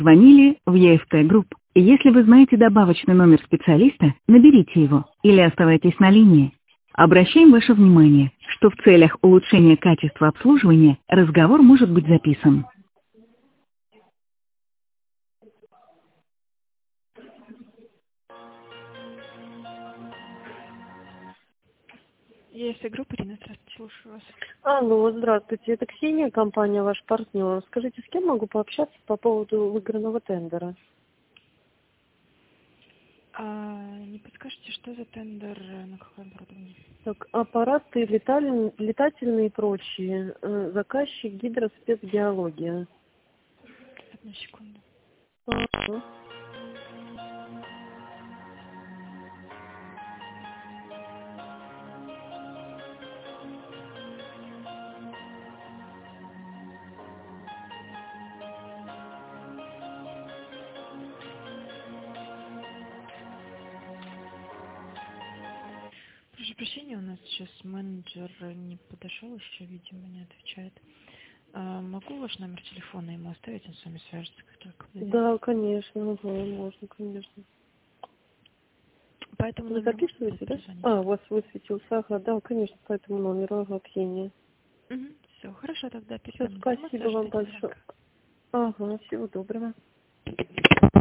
Звонили в ЕФТ Групп. Если вы знаете добавочный номер специалиста, наберите его или оставайтесь на линии. Обращаем ваше внимание, что в целях улучшения качества обслуживания разговор может быть записан. ЕФТ Групп, Ирина, здравствуйте, слушаю вас. Алло, здравствуйте. Это Ксения, компания «Ваш партнер». Скажите, с кем могу пообщаться по поводу выигранного тендера? Не подскажете, что за тендер, на какое оборудование? Так, аппараты летательные и прочие. Заказчик гидроспецгеология. Одну секунду. Ага. Прошу прощения, у нас сейчас менеджер не подошел еще, видимо, не отвечает. Могу ваш номер телефона ему оставить, он с вами свяжется, как только подойдет. Да, конечно, ага, можно, конечно. По этому Вы номеру можно записываете, будет да? перезвонить? А, у вас высветился, ага, да, конечно, по этому номеру, ага, Ксения. Все, хорошо, тогда Все, передам информацию, спасибо вам ожидайте большое. звонка. Ага, всего доброго.